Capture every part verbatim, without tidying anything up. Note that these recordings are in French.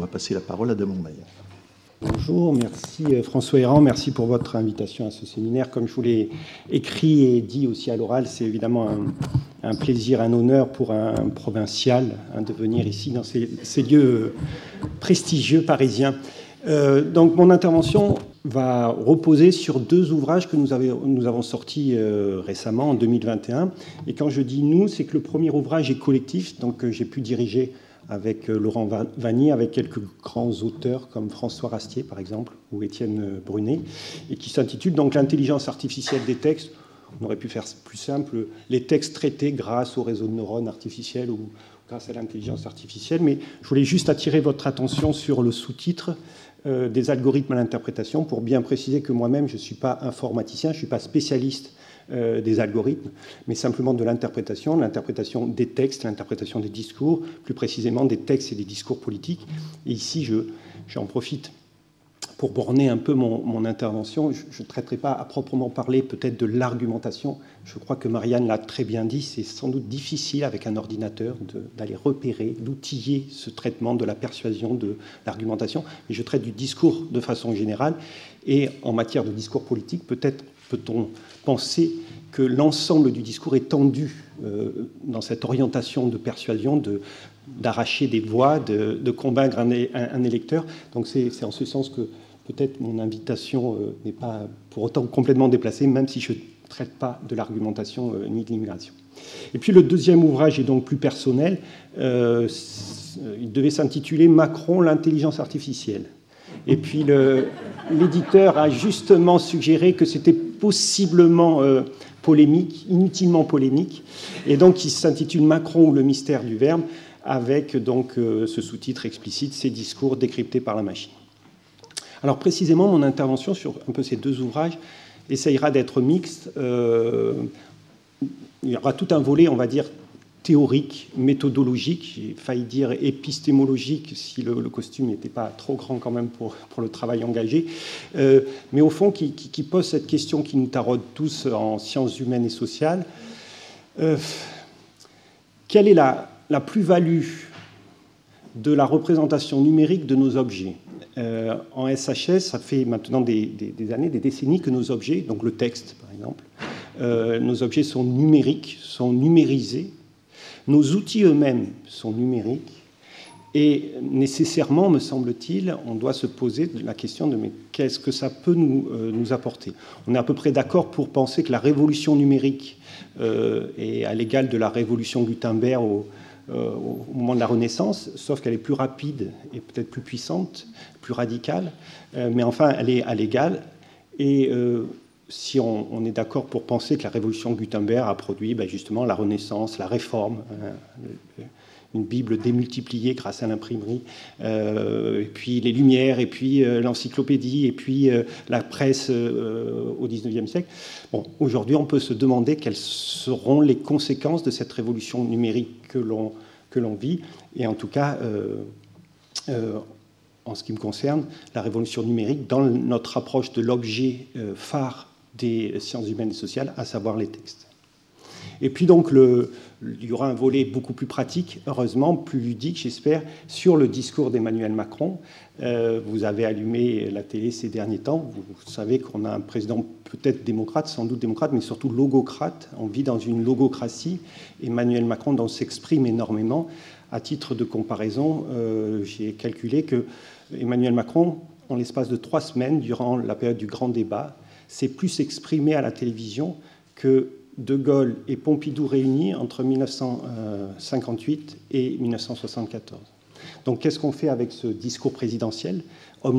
passer la parole à Damon Mayer. Bonjour, merci François Héran, merci pour votre invitation à ce séminaire. Comme je vous l'ai écrit et dit aussi à l'oral, c'est évidemment un, un plaisir, un honneur pour un provincial hein, de venir ici dans ces, ces lieux prestigieux parisiens. Euh, donc mon intervention va reposer sur deux ouvrages que nous, avez, nous avons sortis euh, récemment en deux mille vingt et un. Et quand je dis nous, c'est que le premier ouvrage est collectif, donc euh, j'ai pu diriger avec Laurent Vanier, avec quelques grands auteurs comme François Rastier, par exemple, ou Étienne Brunet, et qui s'intitule donc « L'intelligence artificielle des textes ». On aurait pu faire plus simple, les textes traités grâce au réseau de neurones artificiels ou grâce à l'intelligence artificielle. Mais je voulais juste attirer votre attention sur le sous-titre euh, des algorithmes à l'interprétation, pour bien préciser que moi-même, je ne suis pas informaticien, je ne suis pas spécialiste Euh, des algorithmes, mais simplement de l'interprétation, l'interprétation des textes, l'interprétation des discours, plus précisément des textes et des discours politiques. Et ici, je, j'en profite pour borner un peu mon, mon intervention. Je ne traiterai pas à proprement parler peut-être de l'argumentation. Je crois que Marianne l'a très bien dit, c'est sans doute difficile avec un ordinateur de, d'aller repérer, d'outiller ce traitement de la persuasion, de l'argumentation. Mais je traite du discours de façon générale. Et en matière de discours politique, peut-être peut-on penser que l'ensemble du discours est tendu euh, dans cette orientation de persuasion, de, d'arracher des voix, de, de convaincre un, un, un électeur. Donc c'est, c'est en ce sens que peut-être mon invitation euh, n'est pas pour autant complètement déplacée, même si je ne traite pas de l'argumentation euh, ni de l'immigration. Et puis le deuxième ouvrage est donc plus personnel. Euh, il devait s'intituler « Macron, l'intelligence artificielle ». Et puis le, l'éditeur a justement suggéré que c'était possiblement euh, polémique, inutilement polémique. Et donc il s'intitule « Macron ou le mystère du verbe », avec donc euh, ce sous-titre explicite « Ces discours décryptés par la machine ». Alors précisément, mon intervention sur un peu ces deux ouvrages essayera d'être mixte. Euh, il y aura tout un volet, on va dire, théorique, méthodologique, j'ai failli dire épistémologique si le, le costume n'était pas trop grand quand même pour, pour le travail engagé, euh, mais au fond qui, qui, qui pose cette question qui nous taraude tous en sciences humaines et sociales. Euh, quelle est la, la plus-value de la représentation numérique de nos objets ? euh, En S H S, ça fait maintenant des, des, des années, des décennies que nos objets, donc le texte par exemple, euh, nos objets sont numériques, sont numérisés. Nos outils eux-mêmes sont numériques et nécessairement, me semble-t-il, on doit se poser la question de mais qu'est-ce que ça peut nous, euh, nous apporter ? On est à peu près d'accord pour penser que la révolution numérique euh, est à l'égal de la révolution Gutenberg au, euh, au moment de la Renaissance, sauf qu'elle est plus rapide et peut-être plus puissante, plus radicale, euh, mais enfin, elle est à l'égal. Et euh, si on, on est d'accord pour penser que la révolution Gutenberg a produit ben justement la Renaissance, la Réforme, hein, une Bible démultipliée grâce à l'imprimerie, euh, et puis les Lumières, et puis euh, l'encyclopédie, et puis euh, la presse euh, au dix-neuvième siècle. Bon, aujourd'hui, on peut se demander quelles seront les conséquences de cette révolution numérique que l'on, que l'on vit, et en tout cas, euh, euh, en ce qui me concerne, la révolution numérique dans notre approche de l'objet euh, phare des sciences humaines et sociales, à savoir les textes. Et puis donc, le, il y aura un volet beaucoup plus pratique, heureusement, plus ludique, j'espère, sur le discours d'Emmanuel Macron. Euh, vous avez allumé la télé ces derniers temps, vous, vous savez qu'on a un président peut-être démocrate, sans doute démocrate, mais surtout logocrate. On vit dans une logocratie. Emmanuel Macron donc, s'exprime énormément. À titre de comparaison, euh, j'ai calculé que Emmanuel Macron, en l'espace de trois semaines, durant la période du grand débat, s'est plus exprimé à la télévision que De Gaulle et Pompidou réunis entre mille neuf cent cinquante-huit et mille neuf cent soixante-quatorze. Donc qu'est-ce qu'on fait avec ce discours présidentiel omniprésent ?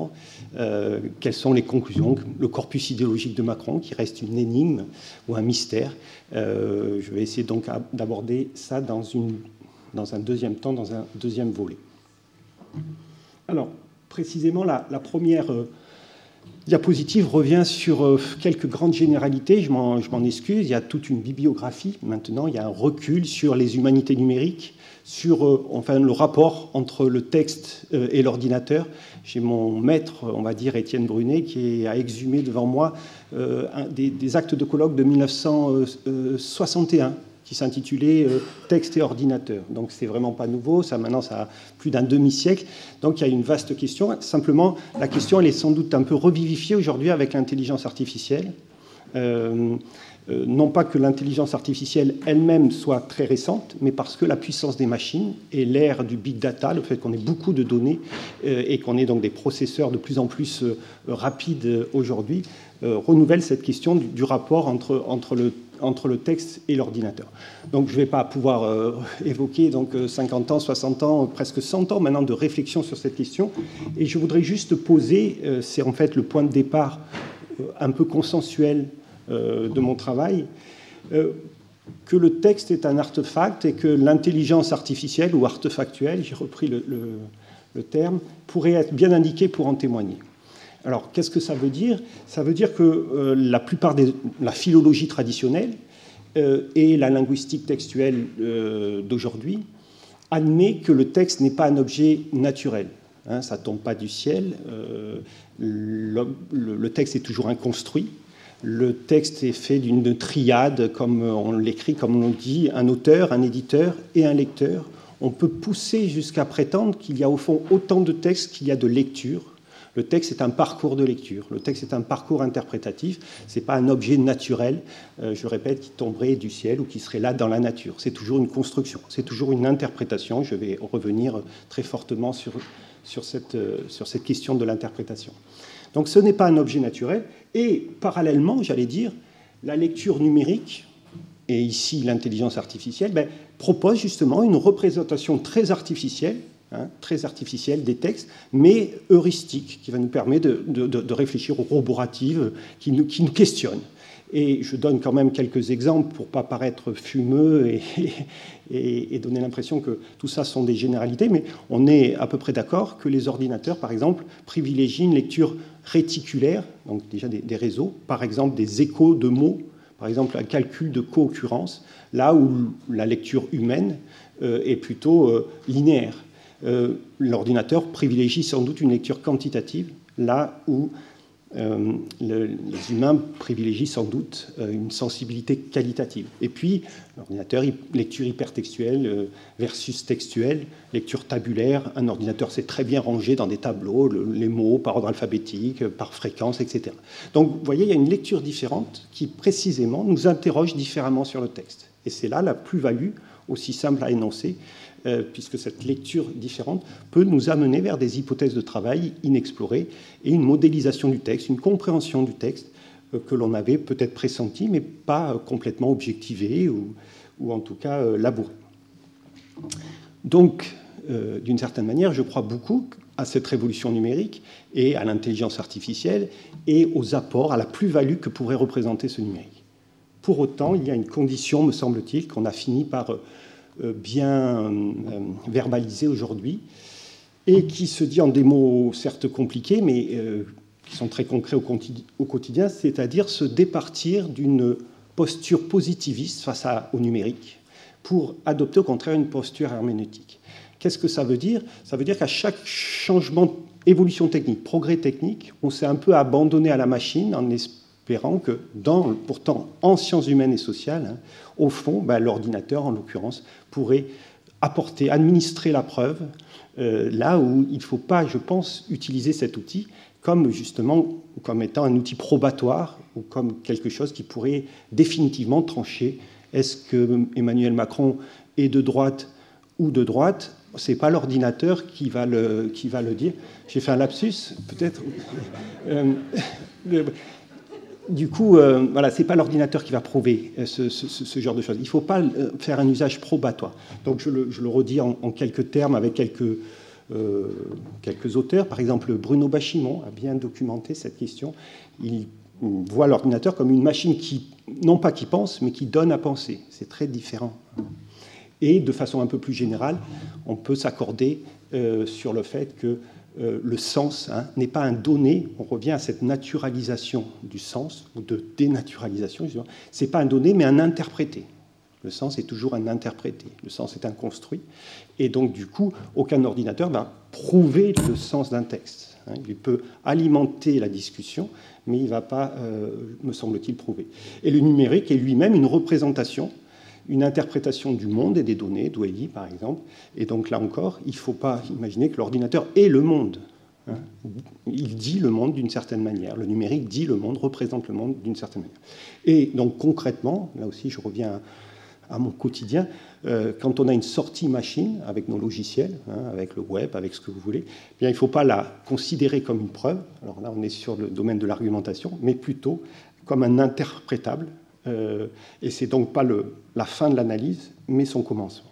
euh, Quelles sont les conclusions ? Le corpus idéologique de Macron, qui reste une énigme ou un mystère. Euh, je vais essayer donc d'aborder ça dans, une, dans un deuxième temps, dans un deuxième volet. Alors, précisément, la, la première... Euh, diapositive revient sur euh, quelques grandes généralités, je m'en, je m'en excuse, il y a toute une bibliographie maintenant, il y a un recul sur les humanités numériques, sur euh, enfin, le rapport entre le texte euh, et l'ordinateur. J'ai mon maître, on va dire, Étienne Brunet, qui a exhumé devant moi euh, un, des, des actes de colloque de mille neuf cent soixante et un, qui s'intitulait euh, « Texte et ordinateur ». Donc c'est vraiment pas nouveau, ça maintenant ça a plus d'un demi-siècle. Donc il y a une vaste question. Simplement, la question elle est sans doute un peu revivifiée aujourd'hui avec l'intelligence artificielle. Euh, Euh, non pas que l'intelligence artificielle elle-même soit très récente, mais parce que la puissance des machines et l'ère du big data, le fait qu'on ait beaucoup de données euh, et qu'on ait donc des processeurs de plus en plus euh, rapides euh, aujourd'hui, euh, renouvelle cette question du, du rapport entre, entre, le, entre le texte et l'ordinateur. Donc je ne vais pas pouvoir euh, évoquer donc, cinquante ans, soixante ans, presque cent ans maintenant de réflexion sur cette question. Et je voudrais juste poser, euh, c'est en fait le point de départ euh, un peu consensuel de mon travail, euh, que le texte est un artefact et que l'intelligence artificielle ou artefactuelle, j'ai repris le, le, le terme, pourrait être bien indiquée pour en témoigner. Alors, qu'est-ce que ça veut dire? Ça veut dire que euh, la plupart de la philologie traditionnelle euh, et la linguistique textuelle euh, d'aujourd'hui admet que le texte n'est pas un objet naturel. Hein, ça ne tombe pas du ciel. Euh, le, le texte est toujours un construit. Le texte est fait d'une triade, comme on l'écrit, comme on dit, un auteur, un éditeur et un lecteur. On peut pousser jusqu'à prétendre qu'il y a au fond autant de textes qu'il y a de lectures. Le texte est un parcours de lecture. Le texte est un parcours interprétatif. Ce n'est pas un objet naturel, euh, je répète, qui tomberait du ciel ou qui serait là dans la nature. C'est toujours une construction, c'est toujours une interprétation. Je vais revenir très fortement sur, sur, cette, sur cette question de l'interprétation. Donc ce n'est pas un objet naturel. Et parallèlement, j'allais dire, la lecture numérique, et ici l'intelligence artificielle, ben, propose justement une représentation très artificielle, hein, très artificielle des textes, mais heuristique, qui va nous permettre de, de, de réfléchir aux roboratives qui nous, qui nous questionnent. Et je donne quand même quelques exemples pour ne pas paraître fumeux et, et, et donner l'impression que tout ça sont des généralités, mais on est à peu près d'accord que les ordinateurs, par exemple, privilégient une lecture réticulaire, donc déjà des, des réseaux, par exemple des échos de mots, par exemple un calcul de co-occurrence, là où la lecture humaine euh, est plutôt euh, linéaire. Euh, l'ordinateur privilégie sans doute une lecture quantitative, là où Euh, le, les humains privilégient sans doute euh, une sensibilité qualitative. Et puis, l'ordinateur, lecture hypertextuelle euh, versus textuelle, lecture tabulaire. Un ordinateur sait très bien ranger dans des tableaux le, les mots par ordre alphabétique, par fréquence, et cetera. Donc, vous voyez, il y a une lecture différente qui, précisément, nous interroge différemment sur le texte. Et c'est là la plus-value, aussi simple à énoncer, Euh, puisque cette lecture différente peut nous amener vers des hypothèses de travail inexplorées et une modélisation du texte, une compréhension du texte euh, que l'on avait peut-être pressenti, mais pas euh, complètement objectivée ou, ou en tout cas euh, labourée. Donc, euh, d'une certaine manière, je crois beaucoup à cette révolution numérique et à l'intelligence artificielle et aux apports, à la plus-value que pourrait représenter ce numérique. Pour autant, il y a une condition, me semble-t-il, qu'on a fini par euh, bien euh, verbalisé aujourd'hui et qui se dit en des mots certes compliqués mais euh, qui sont très concrets au, au quotidien, c'est-à-dire se départir d'une posture positiviste face à, au numérique pour adopter au contraire une posture herméneutique. Qu'est-ce que ça veut dire? Ça veut dire qu'à chaque changement, évolution technique, progrès technique, on s'est un peu abandonné à la machine en espérant que, dans, pourtant en sciences humaines et sociales, hein, au fond, ben, l'ordinateur, en l'occurrence, pourrait apporter, administrer la preuve, euh, là où il ne faut pas, je pense, utiliser cet outil comme justement comme étant un outil probatoire ou comme quelque chose qui pourrait définitivement trancher. Est-ce que Emmanuel Macron est de droite ou de droite? Ce n'est pas l'ordinateur qui va le, qui va le dire. J'ai fait un lapsus, peut-être. Euh, Du coup, euh, voilà, ce n'est pas l'ordinateur qui va prouver ce, ce, ce genre de choses. Il ne faut pas faire un usage probatoire. Donc je le, je le redis en, en quelques termes avec quelques, euh, quelques auteurs. Par exemple, Bruno Bachimon a bien documenté cette question. Il voit l'ordinateur comme une machine qui, non pas qui pense, mais qui donne à penser. C'est très différent. Et de façon un peu plus générale, on peut s'accorder euh, sur le fait que Euh, le sens hein, n'est pas un donné, on revient à cette naturalisation du sens, ou de dénaturalisation, ce n'est pas un donné, mais un interprété. Le sens est toujours un interprété, le sens est un construit, et donc du coup, aucun ordinateur va prouver le sens d'un texte. Hein. Il peut alimenter la discussion, mais il ne va pas, euh, me semble-t-il, prouver. Et le numérique est lui-même une représentation une interprétation du monde et des données, Dwelly par exemple. Et donc là encore, il ne faut pas imaginer que l'ordinateur est le monde. Hein. Il dit le monde d'une certaine manière. Le numérique dit le monde, représente le monde d'une certaine manière. Et donc concrètement, là aussi je reviens à, à mon quotidien, euh, quand on a une sortie machine avec nos logiciels, hein, avec le web, avec ce que vous voulez, eh bien, il ne faut pas la considérer comme une preuve. Alors là, on est sur le domaine de l'argumentation, mais plutôt comme un interprétable. Euh, et c'est donc pas le, la fin de l'analyse, mais son commencement.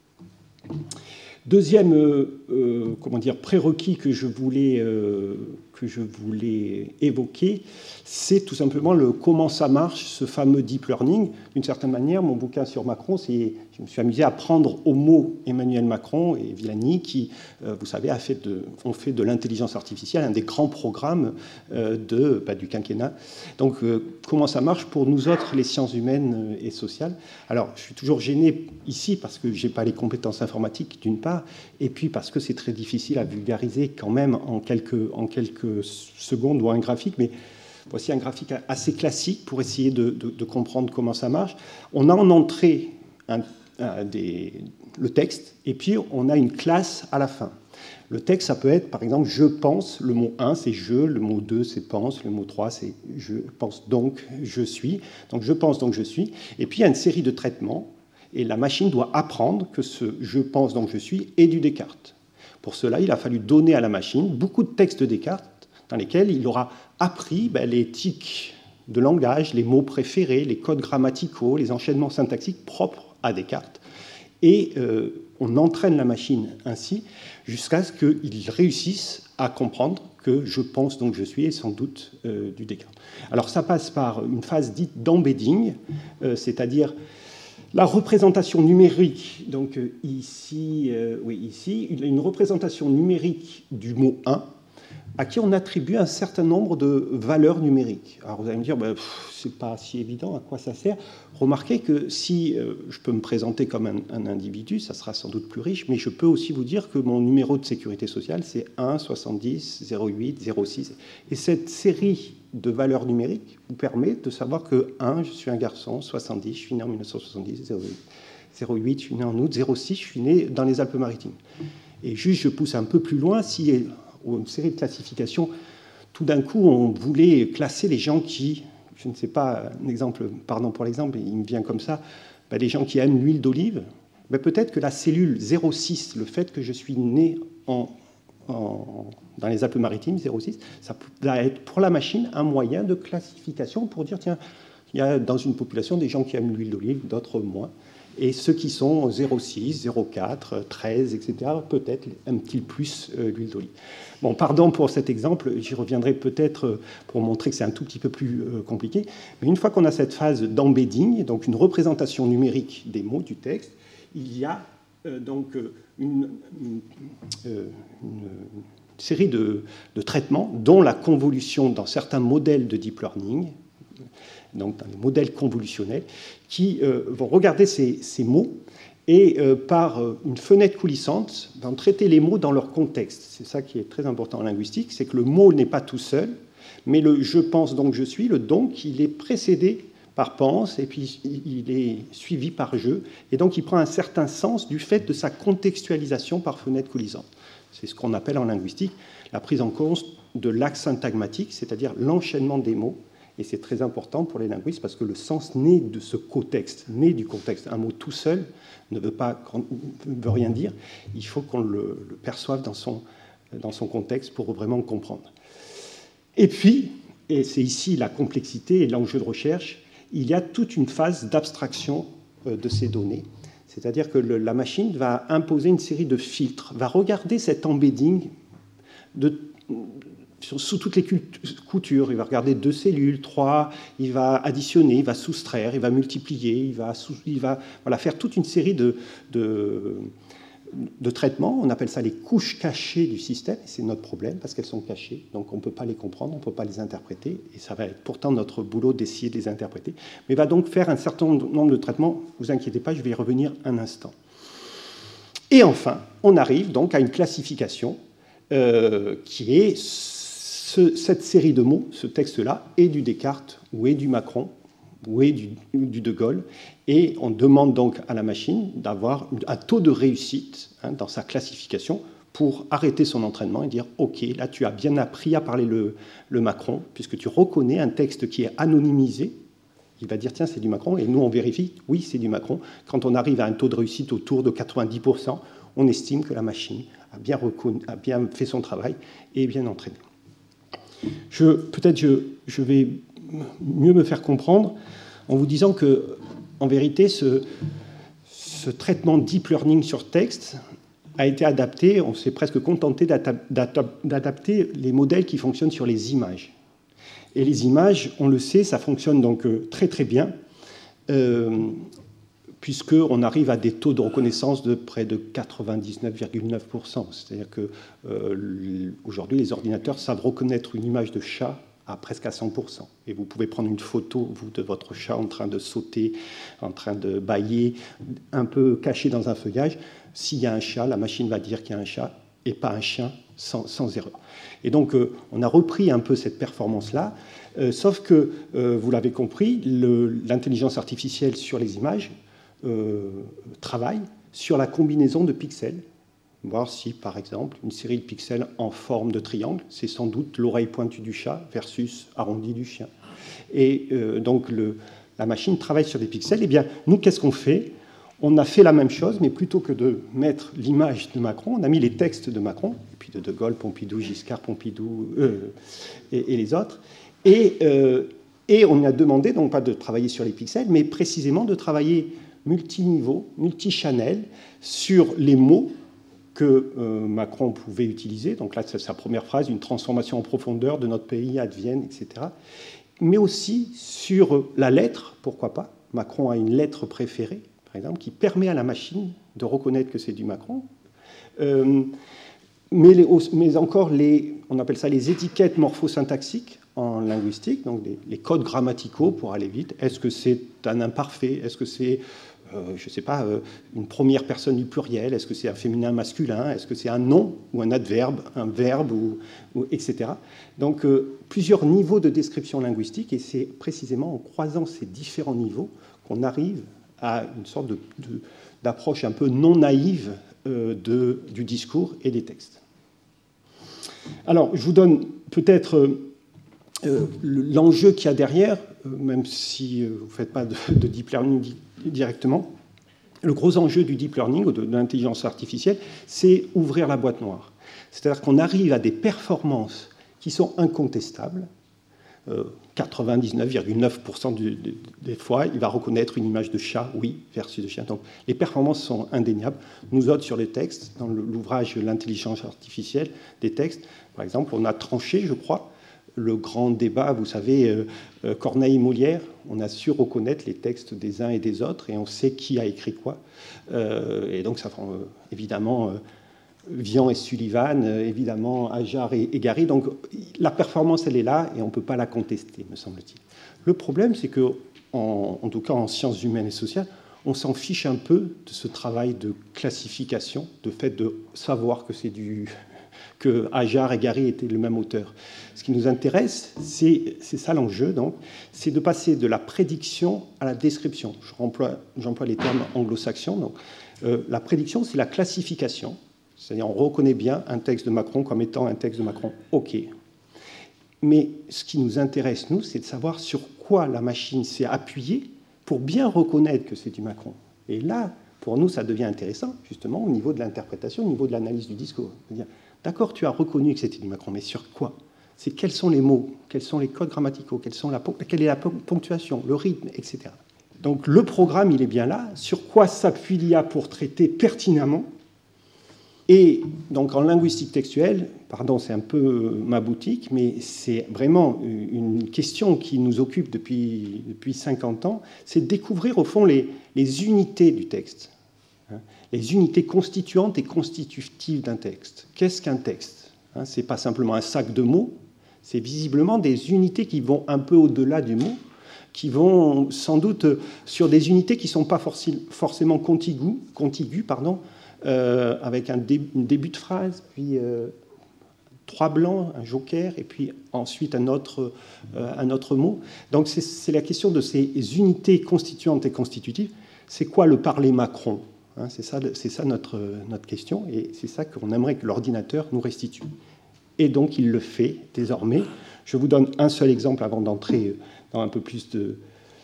Deuxième euh, euh, comment dire, prérequis que je voulais, euh, que je voulais évoquer, c'est tout simplement le comment ça marche, ce fameux deep learning. D'une certaine manière, mon bouquin sur Macron, c'est, je me suis amusé à prendre au mot Emmanuel Macron et Villani, qui, euh, vous savez, a fait de, ont fait de l'intelligence artificielle un des grands programmes euh, de, bah, du quinquennat. Donc, euh, comment ça marche pour nous autres, les sciences humaines et sociales? Alors, je suis toujours gêné ici parce que je n'ai pas les compétences informatiques, d'une part, et puis parce que c'est très difficile à vulgariser quand même en quelques, en quelques secondes ou un graphique, mais voici un graphique assez classique pour essayer de, de, de comprendre comment ça marche. On a en entrée un, un des, le texte, et puis on a une classe à la fin. Le texte, ça peut être, par exemple, « je pense », le mot un, c'est « je », le mot deux, c'est « pense », le mot trois, c'est « je pense donc, je suis ». Donc, « je pense donc, je suis ». Et puis, il y a une série de traitements, et la machine doit apprendre que ce « je pense donc, je suis » est du Descartes. Pour cela, il a fallu donner à la machine beaucoup de textes de Descartes, dans lesquels il aura appris ben, les tics de langage, les mots préférés, les codes grammaticaux, les enchaînements syntaxiques propres à Descartes. Et euh, on entraîne la machine ainsi jusqu'à ce qu'il réussisse à comprendre que je pense donc je suis, et sans doute euh, du Descartes. Alors ça passe par une phase dite d'embedding, euh, c'est-à-dire la représentation numérique, donc euh, ici, euh, oui, ici, une représentation numérique du mot un, à qui on attribue un certain nombre de valeurs numériques. Alors vous allez me dire, ben, c'est pas si évident, à quoi ça sert? Remarquez que si euh, je peux me présenter comme un, un individu, ça sera sans doute plus riche, mais je peux aussi vous dire que mon numéro de sécurité sociale, c'est un, soixante-dix, zéro huit, zéro six. Et cette série de valeurs numériques vous permet de savoir que un, je suis un garçon, soixante-dix, je suis né en mille neuf cent soixante-dix, zéro huit, je suis né en août, zéro six, je suis né dans les Alpes-Maritimes. Et juste, je pousse un peu plus loin, si ou une série de classifications, tout d'un coup, on voulait classer les gens qui, je ne sais pas, un exemple, pardon pour l'exemple, il me vient comme ça, ben les gens qui aiment l'huile d'olive, ben peut-être que la cellule zéro six, le fait que je suis né en, en, dans les Alpes-Maritimes, zéro six, ça va être pour la machine un moyen de classification pour dire, tiens, il y a dans une population des gens qui aiment l'huile d'olive, d'autres moins. Et ceux qui sont zéro six, zéro quatre, treize, et cetera, peut-être aiment-ils plus euh, l'huile d'olive. Bon, pardon pour cet exemple, j'y reviendrai peut-être pour montrer que c'est un tout petit peu plus euh, compliqué. Mais une fois qu'on a cette phase d'embedding, donc une représentation numérique des mots du texte, il y a euh, donc une, une, euh, une série de, de traitements, dont la convolution dans certains modèles de deep learning, donc dans les modèles convolutionnels, qui euh, vont regarder ces, ces mots et, euh, par une fenêtre coulissante, vont traiter les mots dans leur contexte. C'est ça qui est très important en linguistique, c'est que le mot n'est pas tout seul, mais le « je pense donc je suis », le « donc », il est précédé par « pense », et puis il est suivi par « je », et donc il prend un certain sens du fait de sa contextualisation par fenêtre coulissante. C'est ce qu'on appelle en linguistique la prise en compte de l'axe syntagmatique, c'est-à-dire l'enchaînement des mots. Et c'est très important pour les linguistes parce que le sens naît de ce cotexte, naît du contexte. Un mot tout seul ne veut, pas, ne veut rien dire. Il faut qu'on le, le perçoive dans son, dans son contexte pour vraiment le comprendre. Et puis, et c'est ici la complexité et l'enjeu de recherche, il y a toute une phase d'abstraction de ces données. C'est-à-dire que le, la machine va imposer une série de filtres, va regarder cet embedding de sous toutes les coutures. Il va regarder deux cellules, trois, il va additionner, il va soustraire, il va multiplier, il va, sous, il va voilà, faire toute une série de, de, de traitements. On appelle ça les couches cachées du système, et c'est notre problème parce qu'elles sont cachées, donc on ne peut pas les comprendre, on ne peut pas les interpréter, et ça va être pourtant notre boulot d'essayer de les interpréter. Mais il va donc faire un certain nombre de traitements, ne vous inquiétez pas, je vais y revenir un instant. Et enfin, on arrive donc à une classification euh, qui est Ce, cette série de mots, ce texte-là, est du Descartes ou est du Macron, Boué, du, du De Gaulle, et on demande donc à la machine d'avoir un taux de réussite hein, dans sa classification pour arrêter son entraînement et dire « Ok, là tu as bien appris à parler le, le Macron, puisque tu reconnais un texte qui est anonymisé. » Il va dire « Tiens, c'est du Macron », et nous on vérifie « Oui, c'est du Macron ». Quand on arrive à un taux de réussite autour de quatre-vingt-dix pour cent, on estime que la machine a bien, reconnu, a bien fait son travail et est bien entraînée. Je, peut-être je, je vais mieux me faire comprendre en vous disant que, en vérité, ce, ce traitement deep learning sur texte a été adapté, on s'est presque contenté d'adapter les modèles qui fonctionnent sur les images. Et les images, on le sait, ça fonctionne donc très très bien, euh, puisqu'on arrive à des taux de reconnaissance de près de quatre-vingt-dix-neuf virgule neuf pour cent. C'est-à-dire qu'aujourd'hui, euh, les ordinateurs savent reconnaître une image de chat à presque à cent pour cent. Et vous pouvez prendre une photo, vous, de votre chat en train de sauter, en train de bâiller, un peu caché dans un feuillage. S'il y a un chat, la machine va dire qu'il y a un chat et pas un chien, sans, sans erreur. Et donc, euh, on a repris un peu cette performance-là, euh, sauf que, euh, vous l'avez compris, l'intelligence artificielle sur les images euh, travaille sur la combinaison de pixels, voir si, par exemple, une série de pixels en forme de triangle, c'est sans doute l'oreille pointue du chat versus arrondie du chien. Et euh, donc, le, la machine travaille sur des pixels. Eh bien, nous, qu'est-ce qu'on fait? On a fait la même chose, mais plutôt que de mettre l'image de Macron, on a mis les textes de Macron, et puis de De Gaulle, Pompidou, Giscard, Pompidou, euh, et, et les autres. Et, euh, et on a demandé, donc pas de travailler sur les pixels, mais précisément de travailler multiniveau, multichannel, sur les mots que euh, Macron pouvait utiliser. Donc là, c'est sa première phrase, une transformation en profondeur de notre pays advienne, et cetera. Mais aussi sur la lettre, pourquoi pas. Macron a une lettre préférée, par exemple, qui permet à la machine de reconnaître que c'est du Macron. Euh, mais, les, mais encore, les, on appelle ça les étiquettes morphosyntaxiques en linguistique, donc les, les codes grammaticaux pour aller vite. Est-ce que c'est un imparfait? Est-ce que c'est Euh, je ne sais pas, euh, une première personne du pluriel, est-ce que c'est un féminin masculin, est-ce que c'est un nom ou un adverbe, un verbe, ou, ou, et cetera. Donc, euh, plusieurs niveaux de description linguistique, et c'est précisément en croisant ces différents niveaux qu'on arrive à une sorte de, de, d'approche un peu non naïve euh, de, du discours et des textes. Alors, je vous donne peut-être euh, l'enjeu qu'il y a derrière, euh, même si vous ne faites pas de, de deep learning directement. Le gros enjeu du deep learning ou de, de l'intelligence artificielle, c'est ouvrir la boîte noire. C'est-à-dire qu'on arrive à des performances qui sont incontestables. Euh, quatre-vingt-dix-neuf virgule neuf pour cent du, des, des fois, il va reconnaître une image de chat, oui, versus de chien. Donc, les performances sont indéniables. Nous autres, sur les textes, dans l'ouvrage L'intelligence artificielle des textes, par exemple, on a tranché, je crois, le grand débat, vous savez, euh, Corneille-Molière, on a su reconnaître les textes des uns et des autres, et on sait qui a écrit quoi. Euh, et donc, ça prend euh, évidemment euh, Vian et Sullivan, euh, évidemment Ajar et, et Gary. Donc, la performance, elle est là, et on ne peut pas la contester, me semble-t-il. Le problème, c'est que, en, en tout cas en sciences humaines et sociales, on s'en fiche un peu de ce travail de classification, de fait de savoir que c'est du... que Ajar et Gary étaient le même auteur. Ce qui nous intéresse, c'est ça l'enjeu, donc, c'est de passer de la prédiction à la description. J'emploie les termes anglo-saxons. Donc, euh, la prédiction, c'est la classification. C'est-à-dire, on reconnaît bien un texte de Macron comme étant un texte de Macron. OK. Mais ce qui nous intéresse, nous, c'est de savoir sur quoi la machine s'est appuyée pour bien reconnaître que c'est du Macron. Et là, pour nous, ça devient intéressant, justement, au niveau de l'interprétation, au niveau de l'analyse du discours. C'est-à-dire, d'accord, tu as reconnu que c'était du Macron, mais sur quoi? C'est quels sont les mots, quels sont les codes grammaticaux, quels sont la, quelle est la ponctuation, le rythme, et cetera. Donc le programme, il est bien là. Sur quoi s'appuie l'I A pour traiter pertinemment? Et donc en linguistique textuelle, pardon, c'est un peu ma boutique, mais c'est vraiment une question qui nous occupe depuis, depuis cinquante ans, c'est de découvrir au fond les, les unités du texte. Les unités constituantes et constitutives d'un texte. Qu'est-ce qu'un texte? Hein, ce n'est pas simplement un sac de mots, c'est visiblement des unités qui vont un peu au-delà du mot, qui vont sans doute sur des unités qui ne sont pas forcément contiguës, contiguës pardon, euh, avec un dé, un début de phrase, puis euh, trois blancs, un joker, et puis ensuite un autre, euh, un autre mot. Donc c'est la question de ces unités constituantes et constitutives. C'est quoi le parler Macron, hein? C'est ça, c'est ça notre, notre question, et c'est ça qu'on aimerait que l'ordinateur nous restitue. Et donc il le fait désormais. Je vous donne un seul exemple avant d'entrer dans un peu plus de,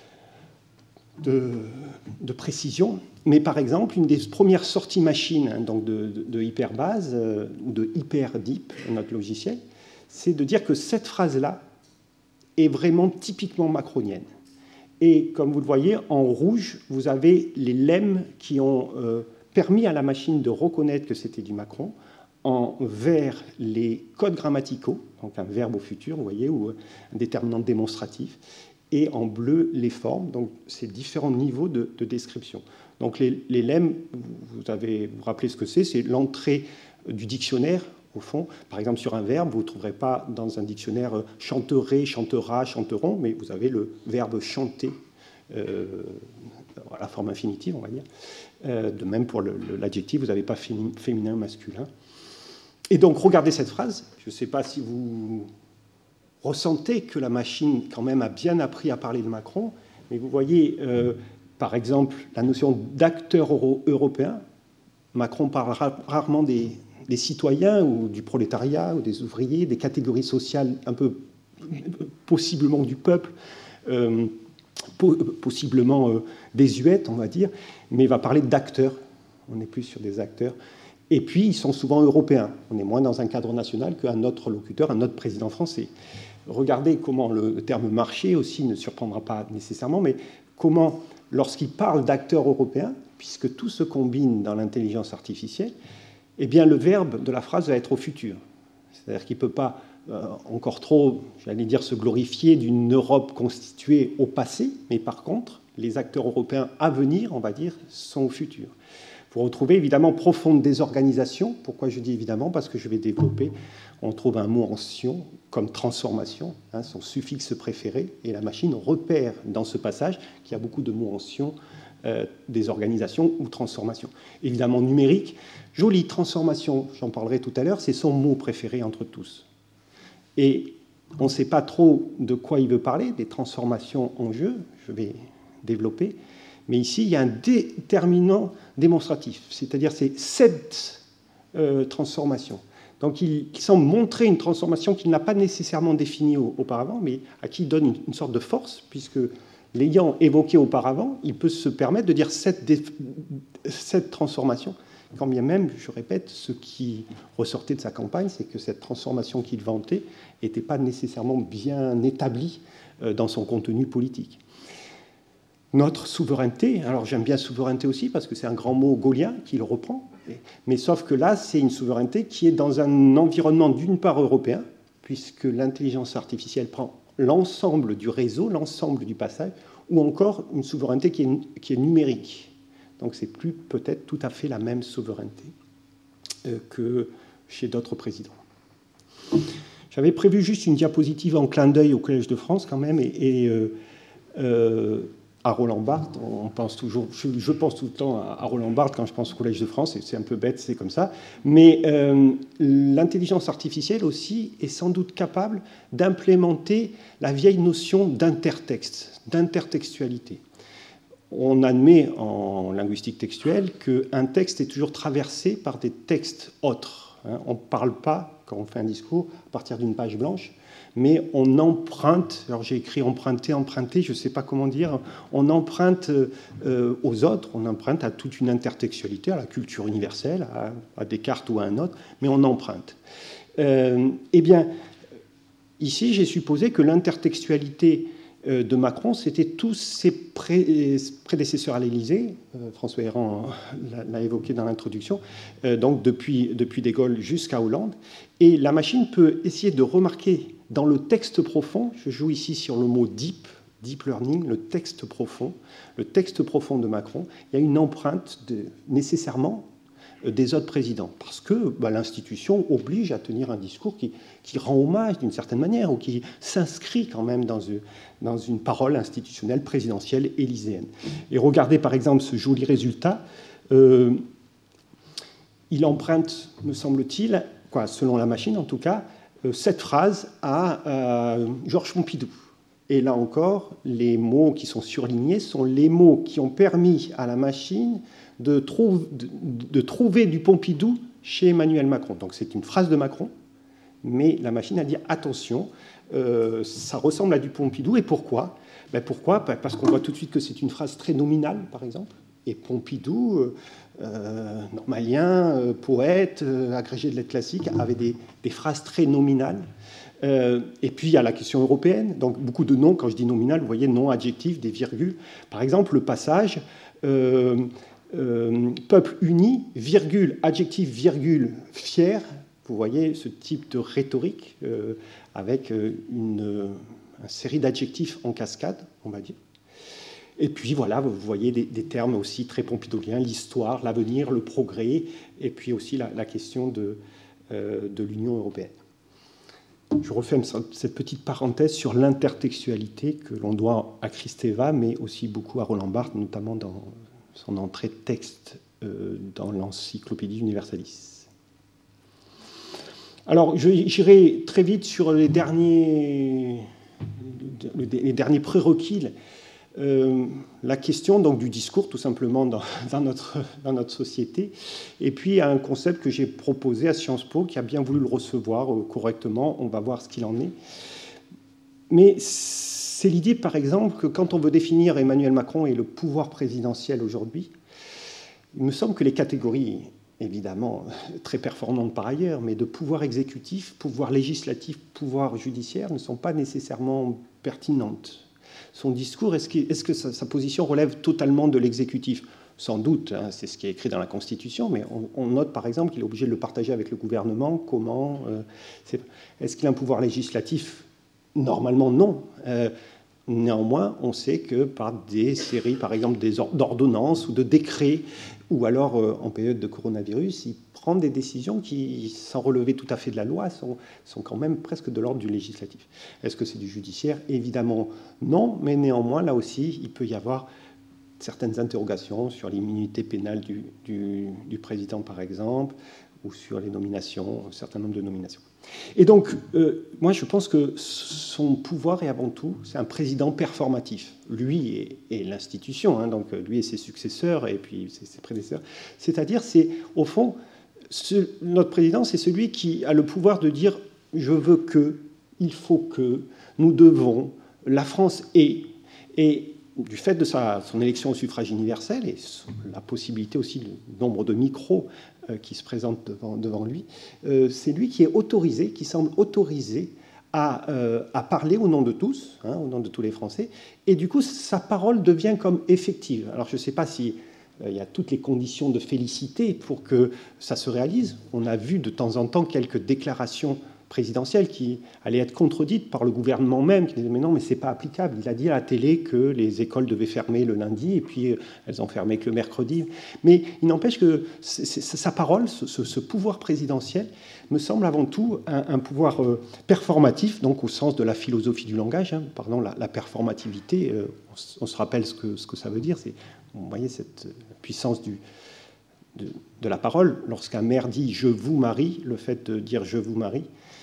de, de précision. Mais par exemple, une des premières sorties machines, hein, donc de, de, de Hyperbase, euh, ou de HyperDeep, notre logiciel, c'est de dire que cette phrase-là est vraiment typiquement macronienne. Et comme vous le voyez, en rouge, vous avez les lemmes qui ont euh, permis à la machine de reconnaître que c'était du Macron. En vert, les codes grammaticaux, donc un verbe au futur, vous voyez, ou un déterminant démonstratif. Et en bleu, les formes, donc ces différents niveaux de, de description. Donc les, les lemmes, vous avez vous rappelez ce que c'est, c'est l'entrée du dictionnaire, au fond. Par exemple, sur un verbe, vous ne trouverez pas dans un dictionnaire chanterai, chantera, chanteront, mais vous avez le verbe chanter, euh, la forme infinitive, on va dire. Euh, de même pour l'adjectif, vous n'avez pas féminin, masculin. Et donc, regardez cette phrase. Je ne sais pas si vous ressentez que la machine, quand même, a bien appris à parler de Macron, mais vous voyez, euh, par exemple, la notion d'acteur euro européen. Macron parle ra rarement des, des citoyens ou du prolétariat ou des ouvriers, des catégories sociales un peu possiblement du peuple, euh, po possiblement euh, désuètes, on va dire, mais il va parler d'acteurs. On est plus sur des acteurs. Et puis, ils sont souvent européens. On est moins dans un cadre national qu'un autre locuteur, un autre président français. Regardez comment le terme marché aussi ne surprendra pas nécessairement, mais comment, lorsqu'il parle d'acteurs européens, puisque tout se combine dans l'intelligence artificielle, eh bien, le verbe de la phrase va être au futur. C'est-à-dire qu'il ne peut pas euh, encore trop, j'allais dire, se glorifier d'une Europe constituée au passé, mais par contre, les acteurs européens à venir, on va dire, sont au futur. Vous retrouvez évidemment profonde désorganisation. Pourquoi je dis évidemment? Parce que je vais développer. On trouve un mot en sion comme transformation, hein, son suffixe préféré, et la machine repère dans ce passage qu'il y a beaucoup de mots en sion, euh, désorganisation ou transformation. Évidemment numérique, jolie transformation, j'en parlerai tout à l'heure, c'est son mot préféré entre tous. Et on ne sait pas trop de quoi il veut parler, des transformations en jeu, je vais développer. Mais ici, il y a un déterminant démonstratif, c'est-à-dire c'est cette euh, transformation. Donc il, il semble montrer une transformation qu'il n'a pas nécessairement définie au, auparavant, mais à qui il donne une, une sorte de force, puisque l'ayant évoqué auparavant, il peut se permettre de dire cette, cette transformation, quand bien même, je répète, ce qui ressortait de sa campagne, c'est que cette transformation qu'il vantait n'était pas nécessairement bien établie euh, dans son contenu politique. Notre souveraineté, alors j'aime bien souveraineté aussi parce que c'est un grand mot gaulien qui le reprend, mais sauf que là, c'est une souveraineté qui est dans un environnement d'une part européen, puisque l'intelligence artificielle prend l'ensemble du réseau, l'ensemble du passage, ou encore une souveraineté qui est, qui est numérique. Donc c'est plus peut-être tout à fait la même souveraineté euh, que chez d'autres présidents. J'avais prévu juste une diapositive en clin d'œil au Collège de France quand même, et, et euh, euh, à Roland Barthes, on pense toujours, je, je pense tout le temps à Roland Barthes quand je pense au Collège de France, c'est un peu bête, c'est comme ça, mais euh, l'intelligence artificielle aussi est sans doute capable d'implémenter la vieille notion d'intertexte, d'intertextualité. On admet en linguistique textuelle qu'un texte est toujours traversé par des textes autres. Hein. On ne parle pas, quand on fait un discours, à partir d'une page blanche, mais on emprunte, alors j'ai écrit emprunter, emprunter, je ne sais pas comment dire, on emprunte euh, aux autres, on emprunte à toute une intertextualité, à la culture universelle, à, à Descartes ou à un autre, mais on emprunte. Euh, eh bien, ici, j'ai supposé que l'intertextualité euh, de Macron, c'était tous ses pré prédécesseurs à l'Élysée, euh, François Héran l'a évoqué dans l'introduction, euh, donc depuis, depuis De Gaulle jusqu'à Hollande, et la machine peut essayer de remarquer dans le texte profond, je joue ici sur le mot deep, deep learning, le texte profond, le texte profond de Macron, il y a une empreinte de, nécessairement des autres présidents, parce que bah, l'institution oblige à tenir un discours qui, qui rend hommage d'une certaine manière, ou qui s'inscrit quand même dans une, dans une parole institutionnelle présidentielle élyséenne. Et regardez par exemple ce joli résultat, euh, il emprunte, me semble-t-il, quoi, selon la machine en tout cas, euh, cette phrase à euh, Georges Pompidou. Et là encore, les mots qui sont surlignés sont les mots qui ont permis à la machine de, trouve, de, de trouver du Pompidou chez Emmanuel Macron. Donc c'est une phrase de Macron, mais la machine a dit attention, euh, ça ressemble à du Pompidou. Et pourquoi ? Ben pourquoi ? Parce qu'on voit tout de suite que c'est une phrase très nominale, par exemple. Et Pompidou, euh, euh, normalien, euh, poète, euh, agrégé de lettres classiques, avait des, des phrases très nominales. Euh, et puis il y a la question européenne, donc beaucoup de noms, quand je dis nominal, vous voyez, nom, adjectif, des virgules. Par exemple, le passage euh, euh, peuple uni, virgule, adjectif, virgule, fier. Vous voyez ce type de rhétorique euh, avec une, une série d'adjectifs en cascade, on va dire. Et puis voilà, vous voyez des, des termes aussi très pompidoliens, l'histoire, l'avenir, le progrès, et puis aussi la, la question de, euh, de l'Union européenne. Je refais cette petite parenthèse sur l'intertextualité que l'on doit à Kristeva, mais aussi beaucoup à Roland Barthes, notamment dans son entrée de texte euh, dans l'Encyclopédie Universalis. Alors, j'irai très vite sur les derniers, les derniers prérequis. Euh, la question donc, du discours, tout simplement, dans, dans, notre, dans notre société. Et puis, un concept que j'ai proposé à Sciences Po, qui a bien voulu le recevoir euh, correctement. On va voir ce qu'il en est. Mais c'est l'idée, par exemple, que quand on veut définir Emmanuel Macron et le pouvoir présidentiel aujourd'hui, il me semble que les catégories, évidemment, très performantes par ailleurs, mais de pouvoir exécutif, pouvoir législatif, pouvoir judiciaire, ne sont pas nécessairement pertinentes. Son discours, est-ce que, est-ce que sa, sa position relève totalement de l'exécutif ? Sans doute, hein, c'est ce qui est écrit dans la Constitution, mais on, on note par exemple qu'il est obligé de le partager avec le gouvernement. Comment euh, c'est, Est-ce qu'il a un pouvoir législatif ? Normalement, non. Euh, néanmoins, on sait que par des séries, par exemple, des or- d'ordonnances ou de décrets, ou alors euh, en période de coronavirus, il prend des décisions qui, sans relever tout à fait de la loi, sont, sont quand même presque de l'ordre du législatif. Est-ce que c'est du judiciaire ? Évidemment non, mais néanmoins, là aussi, il peut y avoir certaines interrogations sur l'immunité pénale du, du, du président, par exemple, ou sur les nominations, un certain nombre de nominations. Et donc, euh, moi, je pense que son pouvoir est avant tout, c'est un président performatif. Lui et, et l'institution, hein, donc lui et ses successeurs, et puis ses, ses prédécesseurs. C'est-à-dire, c'est, au fond, ce, notre président, c'est celui qui a le pouvoir de dire « je veux que, il faut que, nous devons, la France est ». Et du fait de sa, son élection au suffrage universel et la possibilité aussi du nombre de micros euh, qui se présentent devant, devant lui, euh, c'est lui qui est autorisé, qui semble autorisé à, euh, à parler au nom de tous, hein, au nom de tous les Français, et du coup sa parole devient comme effective. Alors je ne sais pas si euh, il y a toutes les conditions de félicité pour que ça se réalise. On a vu de temps en temps quelques déclarations présidentielle qui allait être contredite par le gouvernement même, qui disait mais non, mais c'est pas applicable. Il a dit à la télé que les écoles devaient fermer le lundi et puis elles ont fermé que le mercredi. Mais il n'empêche que c'est, c'est, sa parole, ce, ce pouvoir présidentiel, me semble avant tout un, un pouvoir euh, performatif, donc au sens de la philosophie du langage. Hein, pardon, la, la performativité, euh, on, on se rappelle ce que, ce que ça veut dire. C'est, vous voyez, cette puissance du De, de la parole. Lorsqu'un maire dit « je vous marie », le fait de dire « je vous marie »,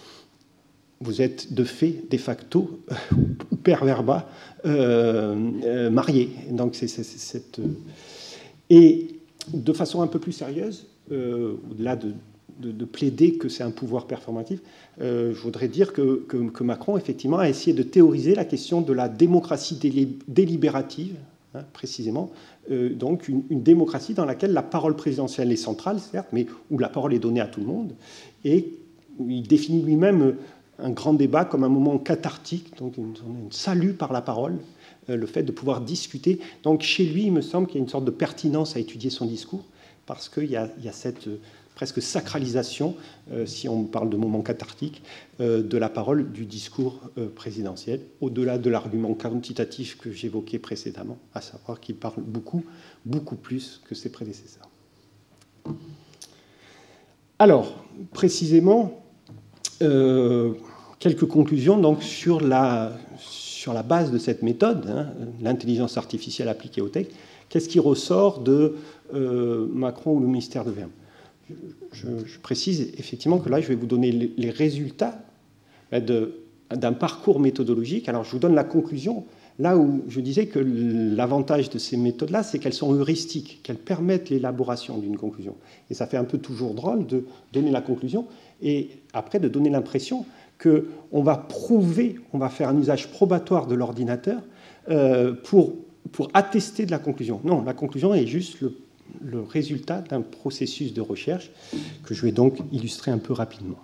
vous êtes de fait, de facto, ou per verba, euh, euh, marié. Donc, c'est, c'est, c'est cette... Et de façon un peu plus sérieuse, euh, au-delà de, de, de plaider que c'est un pouvoir performatif, euh, je voudrais dire que, que, que Macron, effectivement, a essayé de théoriser la question de la démocratie délib- délibérative, hein, précisément, euh, donc une, une démocratie dans laquelle la parole présidentielle est centrale, certes, mais où la parole est donnée à tout le monde, et il définit lui-même un grand débat comme un moment cathartique, donc une, une salut par la parole, euh, le fait de pouvoir discuter. Donc chez lui, il me semble qu'il y a une sorte de pertinence à étudier son discours, parce qu'il y a, il y a cette euh, presque sacralisation, euh, si on parle de moment cathartique, euh, de la parole du discours euh, présidentiel, au-delà de l'argument quantitatif que j'évoquais précédemment, à savoir qu'il parle beaucoup, beaucoup plus que ses prédécesseurs. Alors, précisément, Euh, quelques conclusions donc, sur, la, sur la base de cette méthode, hein, l'intelligence artificielle appliquée au texte. Qu'est-ce qui ressort de euh, Macron ou le ministère de Verbe ? je, je, je précise effectivement que là, je vais vous donner les, les résultats d'un parcours méthodologique. Alors, je vous donne la conclusion. Là où je disais que l'avantage de ces méthodes-là, c'est qu'elles sont heuristiques, qu'elles permettent l'élaboration d'une conclusion. Et ça fait un peu toujours drôle de donner la conclusion et après de donner l'impression qu'on va prouver, on va faire un usage probatoire de l'ordinateur euh, pour, pour attester de la conclusion. Non, la conclusion est juste le, le résultat d'un processus de recherche que je vais donc illustrer un peu rapidement.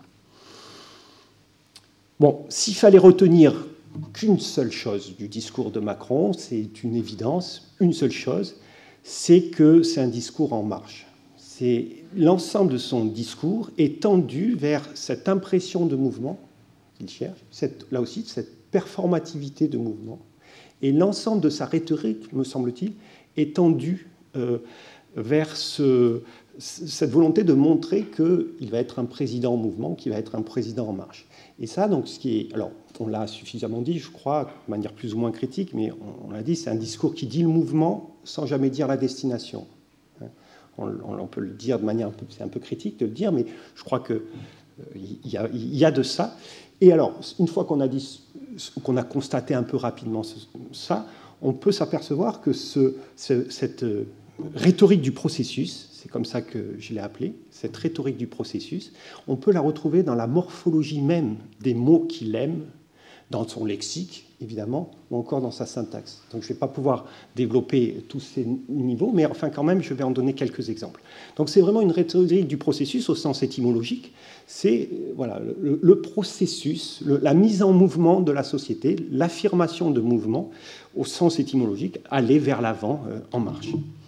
Bon, s'il fallait retenir qu'une seule chose du discours de Macron, c'est une évidence, une seule chose, c'est que c'est un discours en marche. C'est l'ensemble de son discours est tendu vers cette impression de mouvement qu'il cherche, cette, là aussi cette performativité de mouvement, et l'ensemble de sa rhétorique, me semble-t-il, est tendu euh, vers ce, cette volonté de montrer qu'il va être un président en mouvement, qu'il va être un président en marche. Et ça, donc, ce qui est, alors, on l'a suffisamment dit, je crois, de manière plus ou moins critique, mais on, on l'a dit, c'est un discours qui dit le mouvement sans jamais dire la destination. On, on, on peut le dire de manière un peu, c'est un peu critique de le dire, mais je crois qu'il euh, y, y, y a de ça. Et alors, une fois qu'on a dit, qu'on a constaté un peu rapidement ce, ça, on peut s'apercevoir que ce, ce, cette euh, rhétorique du processus, c'est comme ça que je l'ai appelée, cette rhétorique du processus, on peut la retrouver dans la morphologie même des mots qu'il aime, dans son lexique, évidemment, ou encore dans sa syntaxe. Donc je ne vais pas pouvoir développer tous ces niveaux, mais enfin quand même, je vais en donner quelques exemples. Donc c'est vraiment une rhétorique du processus au sens étymologique. C'est voilà, le, le processus, le, la mise en mouvement de la société, l'affirmation de mouvement au sens étymologique, aller vers l'avant, euh, en marche.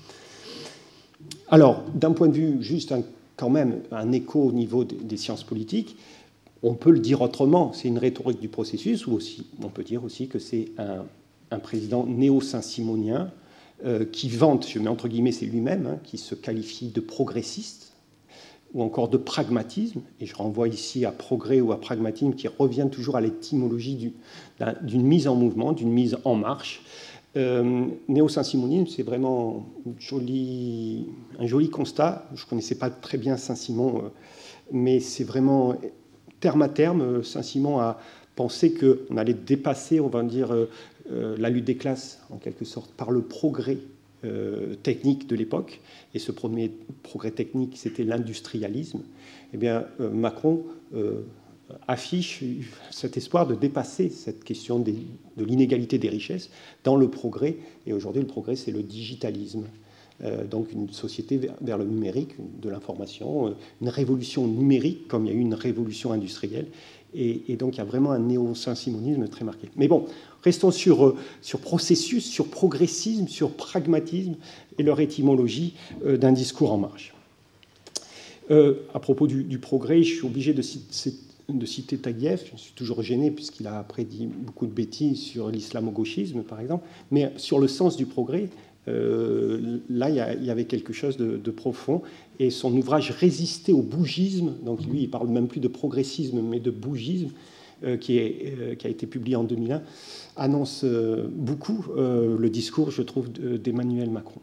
Alors, d'un point de vue juste un, quand même un écho au niveau des, des sciences politiques, on peut le dire autrement, c'est une rhétorique du processus, ou aussi, on peut dire aussi que c'est un, un président néo-saint-simonien euh, qui vante, je mets entre guillemets, c'est lui-même, hein, qui se qualifie de progressiste, ou encore de pragmatisme, et je renvoie ici à progrès ou à pragmatisme, qui revient toujours à l'étymologie du, d'une mise en mouvement, d'une mise en marche. Euh, Néo-Saint-Simonisme, c'est vraiment joli, un joli constat. Je ne connaissais pas très bien Saint-Simon, euh, mais c'est vraiment... Terme à terme, Saint-Simon a pensé qu'on allait dépasser, on va dire, euh, la lutte des classes, en quelque sorte, par le progrès euh, technique de l'époque. Et ce premier progrès technique, c'était l'industrialisme. Eh bien, euh, Macron euh, affiche cet espoir de dépasser cette question des, de l'inégalité des richesses dans le progrès. Et aujourd'hui, le progrès, c'est le digitalisme. Euh, donc une société vers, vers le numérique, de l'information, euh, une révolution numérique comme il y a eu une révolution industrielle. Et, et donc il y a vraiment un néo-saint-simonisme très marqué. Mais bon, restons sur, euh, sur processus, sur progressisme, sur pragmatisme et leur étymologie euh, d'un discours en marche. Euh, à propos du, du progrès, je suis obligé de citer, de citer Taguieff. Je suis toujours gêné puisqu'il a après dit beaucoup de bêtises sur l'islamo-gauchisme, par exemple. Mais sur le sens du progrès, Euh, là, il y avait quelque chose de, de profond. Et son ouvrage Résister au bougisme, donc lui, il parle même plus de progressisme, mais de bougisme, euh, qui, est, euh, qui a été publié en deux mille un, annonce euh, beaucoup euh, le discours, je trouve, d'Emmanuel Macron.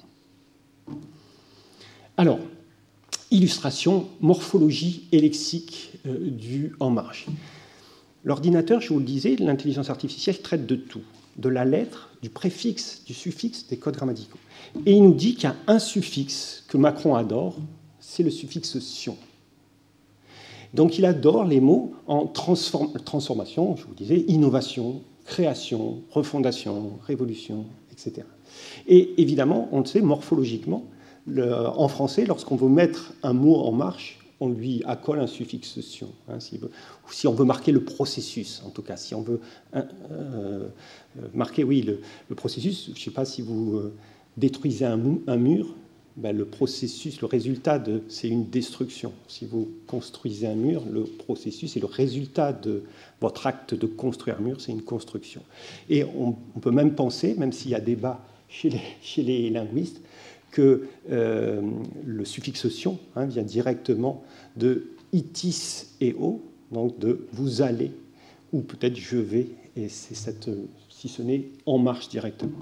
Alors, illustration, morphologie et lexique euh, du En Marche. L'ordinateur, je vous le disais, l'intelligence artificielle traite de tout, de la lettre, du préfixe, du suffixe, des codes grammaticaux. Et il nous dit qu'il y a un suffixe que Macron adore, c'est le suffixe sion. Donc il adore les mots en transform- transformation, je vous disais, innovation, création, refondation, révolution, et cetera. Et évidemment, on le sait, morphologiquement, le, en français, lorsqu'on veut mettre un mot en marche, on lui accole un suffixe sion. Hein, si, veut, ou si on veut marquer le processus, en tout cas, si on veut euh, euh, marquer, oui, le, le processus, je ne sais pas si vous euh, détruisez un, un mur, ben, le processus, le résultat, de, c'est une destruction. Si vous construisez un mur, le processus et le résultat de votre acte de construire un mur, c'est une construction. Et on, on peut même penser, même s'il y a débat chez les, chez les linguistes, que euh, le suffixe sion hein, vient directement de itis et o, donc de vous allez, ou peut-être je vais, et c'est cette, si ce n'est en marche directement.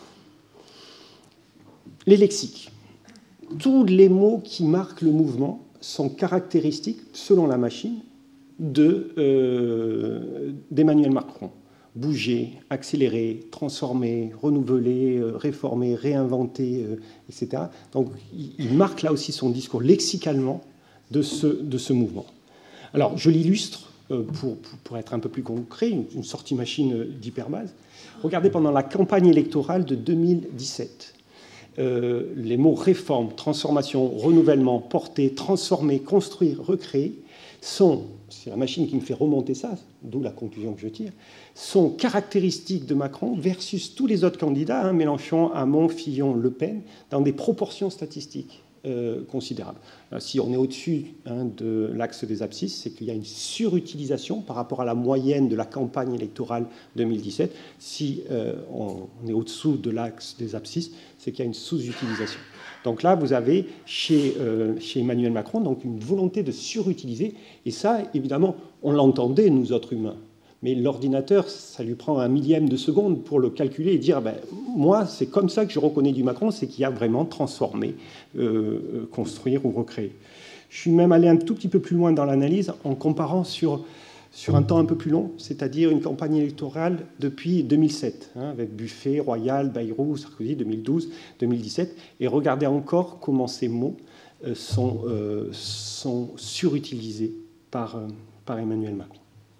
Les lexiques. Tous les mots qui marquent le mouvement sont caractéristiques, selon la machine, de, euh, d'Emmanuel Macron. Bouger, accélérer, transformer, renouveler, euh, réformer, réinventer, euh, et cetera. Donc il, il marque là aussi son discours lexicalement de ce, de ce mouvement. Alors je l'illustre euh, pour, pour être un peu plus concret, une, une sortie machine d'hyperbase. Regardez pendant la campagne électorale de deux mille dix-sept. Euh, les mots réforme, transformation, renouvellement, porter, transformer, construire, recréer sont, c'est la machine qui me fait remonter ça, d'où la conclusion que je tire, sont caractéristiques de Macron versus tous les autres candidats, hein, Mélenchon, Hamon, Fillon, Le Pen, dans des proportions statistiques euh, considérables. Alors, si on est au-dessus hein, de l'axe des abscisses, c'est qu'il y a une surutilisation par rapport à la moyenne de la campagne électorale deux mille dix-sept. Si euh, on est au-dessous de l'axe des abscisses, c'est qu'il y a une sous-utilisation. Donc là, vous avez chez, euh, chez Emmanuel Macron donc une volonté de surutiliser. Et ça, évidemment, on l'entendait, nous autres humains. Mais l'ordinateur, ça lui prend un millième de seconde pour le calculer et dire ben, moi, c'est comme ça que je reconnais du Macron, c'est qu'il a vraiment transformé, euh, construire ou recréer. Je suis même allé un tout petit peu plus loin dans l'analyse en comparant sur, sur un temps un peu plus long, c'est-à-dire une campagne électorale depuis deux mille sept, hein, avec Buffet, Royal, Bayrou, Sarkozy, deux mille douze, deux mille dix-sept, et regardez encore comment ces mots euh, sont, euh, sont surutilisés par, euh, par Emmanuel Macron.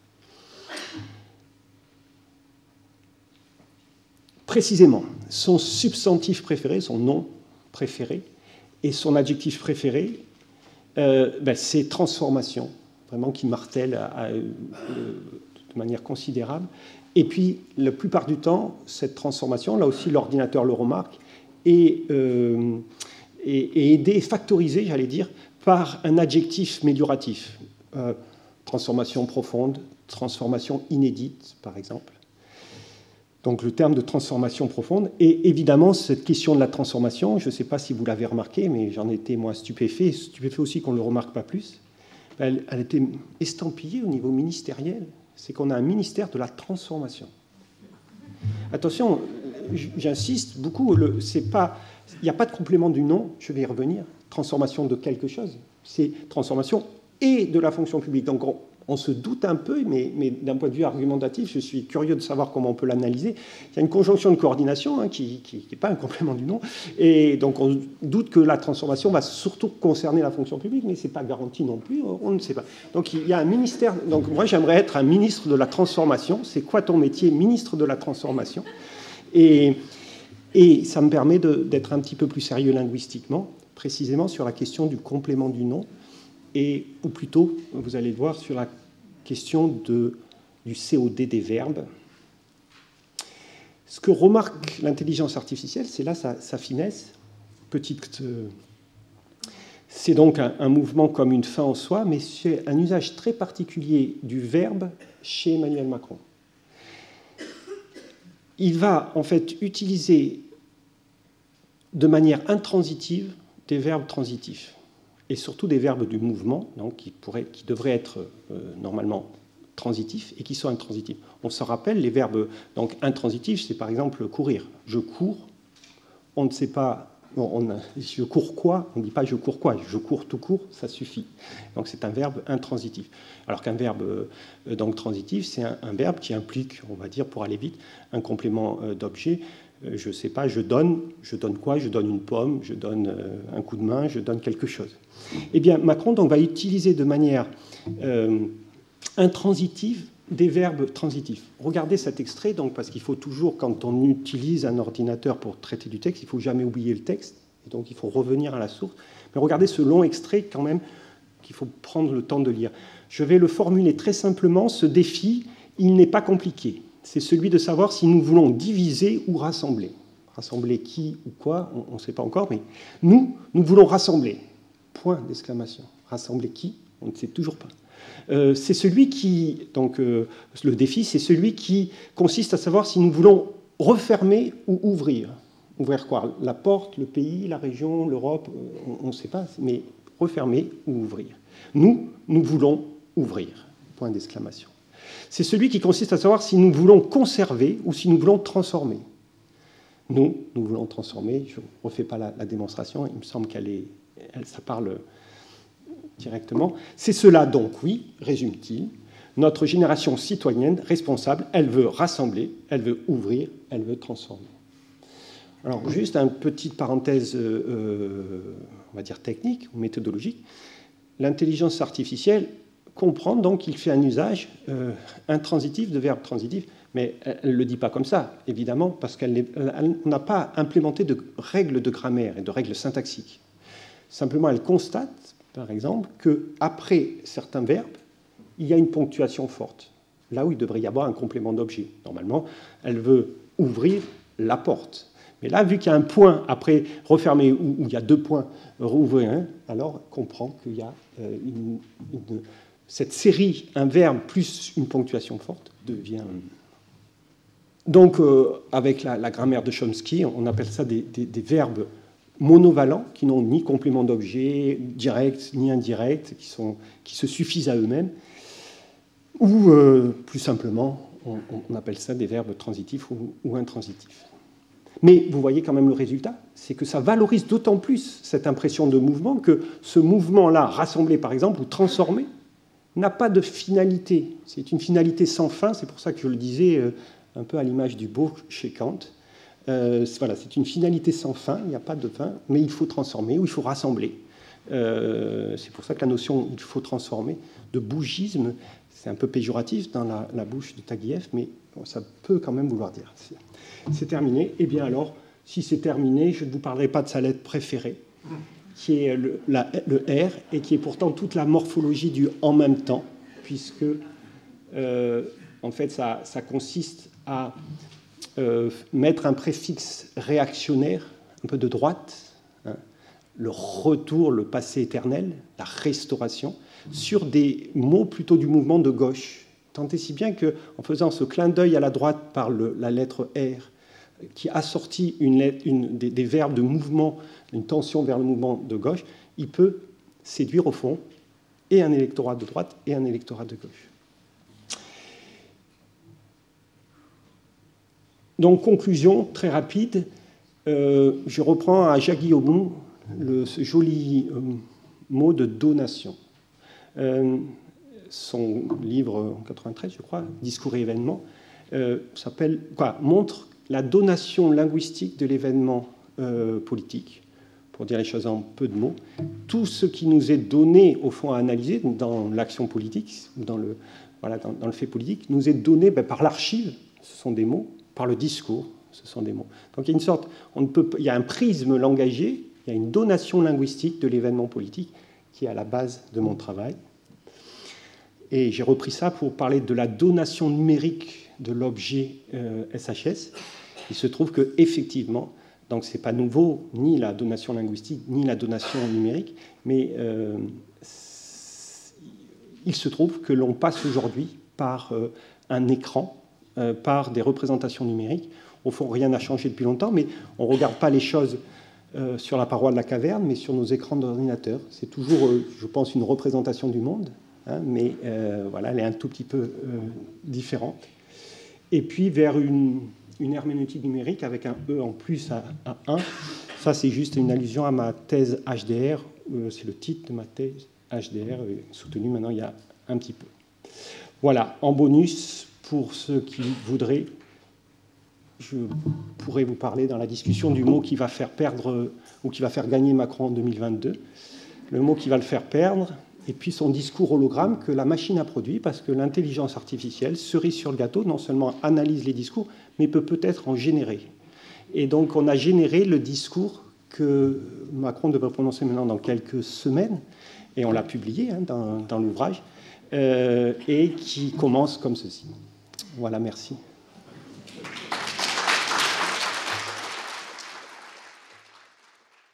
Précisément, son substantif préféré, son nom préféré, et son adjectif préféré, euh, ben, c'est transformation, vraiment qui martèle à, à, euh, de manière considérable. Et puis, la plupart du temps, cette transformation, là aussi l'ordinateur le remarque, est, euh, est, est aidée, factorisée, j'allais dire, par un adjectif mélioratif. Euh, transformation profonde, transformation inédite, par exemple. Donc le terme de transformation profonde. Et évidemment, cette question de la transformation, je ne sais pas si vous l'avez remarqué, mais j'en étais moi stupéfait, stupéfait aussi qu'on ne le remarque pas plus, elle, elle était estampillée au niveau ministériel. C'est qu'on a un ministère de la transformation. Attention, j'insiste beaucoup, le, c'est pas, il n'y a pas de complément du nom, je vais y revenir, transformation de quelque chose, c'est transformation et de la fonction publique. Donc on, on se doute un peu, mais, mais d'un point de vue argumentatif, je suis curieux de savoir comment on peut l'analyser. Il y a une conjonction de coordination hein, qui n'est pas un complément du nom, et donc on doute que la transformation va surtout concerner la fonction publique, mais ce n'est pas garanti non plus, on ne sait pas. Donc il y a un ministère, donc moi j'aimerais être un ministre de la transformation. C'est quoi ton métier, ministre de la transformation? Et, et ça me permet de, d'être un petit peu plus sérieux linguistiquement, précisément sur la question du complément du nom, et, ou plutôt, vous allez le voir, sur la question de, du C O D des verbes. Ce que remarque l'intelligence artificielle, c'est là sa, sa finesse, petite... Euh, c'est donc un, un mouvement comme une fin en soi, mais c'est un usage très particulier du verbe chez Emmanuel Macron. Il va en fait utiliser de manière intransitive des verbes transitifs, et surtout des verbes du mouvement, donc qui, pourraient, qui devraient être euh, normalement transitifs et qui sont intransitifs. On se rappelle, les verbes donc, intransitifs, c'est par exemple courir. Je cours, on ne sait pas, bon, on a, je cours quoi, on ne dit pas je cours quoi, je cours tout court, ça suffit. Donc c'est un verbe intransitif. Alors qu'un verbe euh, donc, transitif, c'est un, un verbe qui implique, on va dire pour aller vite, un complément euh, d'objet. Je ne sais pas, je donne, je donne quoi? Je donne une pomme, je donne euh, un coup de main, je donne quelque chose. Eh bien, Macron donc, va utiliser de manière euh, intransitive des verbes transitifs. Regardez cet extrait, donc, parce qu'il faut toujours, quand on utilise un ordinateur pour traiter du texte, il ne faut jamais oublier le texte, et donc il faut revenir à la source. Mais regardez ce long extrait quand même qu'il faut prendre le temps de lire. Je vais le formuler très simplement, ce défi, il n'est pas compliqué. C'est celui de savoir si nous voulons diviser ou rassembler. Rassembler qui ou quoi, on ne sait pas encore, mais nous, nous voulons rassembler. Point d'exclamation. Rassembler qui? On ne sait toujours pas. Euh, c'est celui qui, donc euh, le défi, c'est celui qui consiste à savoir si nous voulons refermer ou ouvrir. Ouvrir quoi? La porte, le pays, la région, l'Europe, on ne sait pas, mais refermer ou ouvrir. Nous, nous voulons ouvrir. Point d'exclamation. C'est celui qui consiste à savoir si nous voulons conserver ou si nous voulons transformer. Nous, nous voulons transformer. Je ne refais pas la, la démonstration. Il me semble qu'elle est, elle, ça parle directement. C'est cela donc, oui, résume-t-il. Notre génération citoyenne responsable, elle veut rassembler, elle veut ouvrir, elle veut transformer. Alors, juste une petite parenthèse, euh, on va dire technique ou méthodologique. L'intelligence artificielle comprend donc qu'il fait un usage euh, intransitif de verbes transitifs, mais elle ne le dit pas comme ça, évidemment, parce qu'elle n'a pas implémenté de règles de grammaire et de règles syntaxiques. Simplement, elle constate, par exemple, qu'après certains verbes, il y a une ponctuation forte, là où il devrait y avoir un complément d'objet. Normalement, elle veut ouvrir la porte. Mais là, vu qu'il y a un point après refermer, où, où il y a deux points, rouvrir, hein, alors on comprend qu'il y a euh, une, une, cette série, un verbe plus une ponctuation forte, devient... Donc, euh, avec la, la grammaire de Chomsky, on appelle ça des, des, des verbes monovalents, qui n'ont ni complément d'objet direct ni indirect, qui, sont, qui se suffisent à eux-mêmes, ou euh, plus simplement, on, on appelle ça des verbes transitifs ou, ou intransitifs. Mais vous voyez quand même le résultat, c'est que ça valorise d'autant plus cette impression de mouvement que ce mouvement-là, rassemblé par exemple, ou transformé, n'a pas de finalité. C'est une finalité sans fin, c'est pour ça que je le disais euh, un peu à l'image du beau chez Kant. Euh, voilà, c'est une finalité sans fin, il n'y a pas de fin, mais il faut transformer ou il faut rassembler. Euh, c'est pour ça que la notion « il faut transformer » de bougisme, c'est un peu péjoratif dans la, la bouche de Taguieff, mais bon, ça peut quand même vouloir dire. C'est, c'est terminé. Eh bien alors, si c'est terminé, je ne vous parlerai pas de sa lettre préférée, qui est le, la, le R, et qui est pourtant toute la morphologie du « en même temps », puisque, euh, en fait, ça, ça consiste à euh, mettre un préfixe réactionnaire, un peu de droite, hein, le retour, le passé éternel, la restauration, sur des mots plutôt du mouvement de gauche. Tant et si bien qu'en faisant ce clin d'œil à la droite par le, la lettre R, qui assortit une lettre, une, des, des verbes de mouvement, une tension vers le mouvement de gauche, il peut séduire au fond et un électorat de droite et un électorat de gauche. Donc, conclusion très rapide, euh, je reprends à Jacques Guillaume le, ce joli euh, mot de donation. Euh, son livre en quatre-vingt-treize, je crois, Discours et événements, euh, s'appelle, quoi, montre la donation linguistique de l'événement euh, politique, pour dire les choses en peu de mots. Tout ce qui nous est donné, au fond, à analyser dans l'action politique, dans le, voilà, dans, dans le fait politique, nous est donné ben, par l'archive, ce sont des mots, par le discours, ce sont des mots. Donc il y a une sorte, on ne peut, il y a un prisme langagier, il y a une donation linguistique de l'événement politique qui est à la base de mon travail. Et j'ai repris ça pour parler de la donation numérique de l'objet euh, S H S. Il se trouve qu'effectivement, donc ce n'est pas nouveau, ni la donation linguistique, ni la donation numérique, mais euh, il se trouve que l'on passe aujourd'hui par euh, un écran, euh, par des représentations numériques. Au fond, rien n'a changé depuis longtemps, mais on ne regarde pas les choses euh, sur la paroi de la caverne, mais sur nos écrans d'ordinateur. C'est toujours, euh, je pense, une représentation du monde, hein, mais euh, voilà, elle est un tout petit peu euh, différente. Et puis vers une, une herméneutique numérique avec un E en plus à, à un. Ça, c'est juste une allusion à ma thèse H D R. Euh, c'est le titre de ma thèse H D R, euh, soutenue maintenant il y a un petit peu. Voilà, en bonus, pour ceux qui voudraient, je pourrais vous parler dans la discussion du mot qui va faire perdre ou qui va faire gagner Macron en deux mille vingt-deux, le mot qui va le faire perdre, et puis son discours hologramme que la machine a produit, parce que l'intelligence artificielle, cerise sur le gâteau, non seulement analyse les discours, mais peut peut-être en générer. Et donc on a généré le discours que Macron devrait prononcer maintenant dans quelques semaines, et on l'a publié hein, dans, dans l'ouvrage, euh, et qui commence comme ceci. Voilà, merci.